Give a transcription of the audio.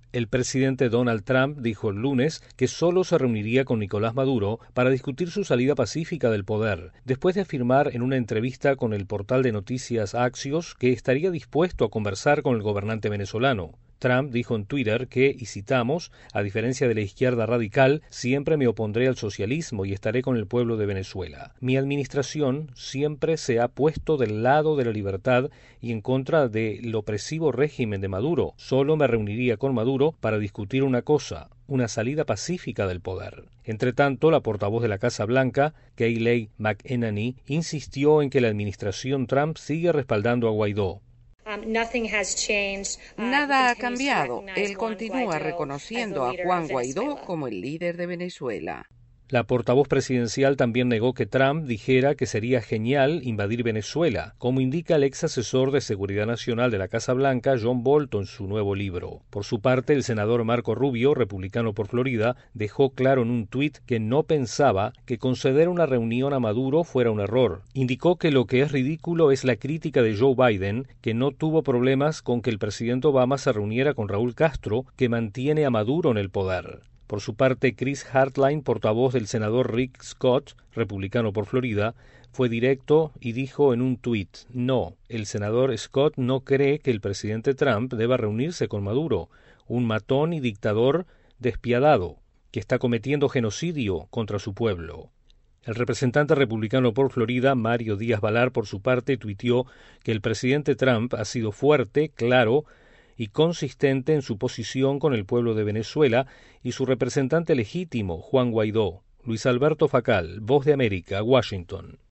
El presidente Donald Trump dijo el lunes que solo se reuniría con Nicolás Maduro para discutir su salida pacífica del poder, después de afirmar en una entrevista con el portal de noticias Axios que estaría dispuesto a conversar con el gobernante venezolano. Trump dijo en Twitter que, y citamos, a diferencia de la izquierda radical, siempre me opondré al socialismo y estaré con el pueblo de Venezuela. Mi administración siempre se ha puesto del lado de la libertad y en contra del opresivo régimen de Maduro. Solo me reuniría con Maduro para discutir una cosa: una salida pacífica del poder. Entre tanto, la portavoz de la Casa Blanca, Kayleigh McEnany, insistió en que la administración Trump sigue respaldando a Guaidó. Nada ha cambiado. Él continúa reconociendo a Juan Guaidó como el líder de Venezuela. La portavoz presidencial también negó que Trump dijera que sería genial invadir Venezuela, como indica el ex asesor de Seguridad Nacional de la Casa Blanca, John Bolton, en su nuevo libro. Por su parte, el senador Marco Rubio, republicano por Florida, dejó claro en un tuit que no pensaba que conceder una reunión a Maduro fuera un error. Indicó que lo que es ridículo es la crítica de Joe Biden, que no tuvo problemas con que el presidente Obama se reuniera con Raúl Castro, que mantiene a Maduro en el poder. Por su parte, Chris Hartline, portavoz del senador Rick Scott, republicano por Florida, fue directo y dijo en un tuit: no, el senador Scott no cree que el presidente Trump deba reunirse con Maduro, un matón y dictador despiadado, que está cometiendo genocidio contra su pueblo. El representante republicano por Florida, Mario Díaz-Balart, por su parte, tuiteó que el presidente Trump ha sido fuerte, claro y consistente en su posición con el pueblo de Venezuela y su representante legítimo, Juan Guaidó. Luis Alberto Facal, Voz de América, Washington.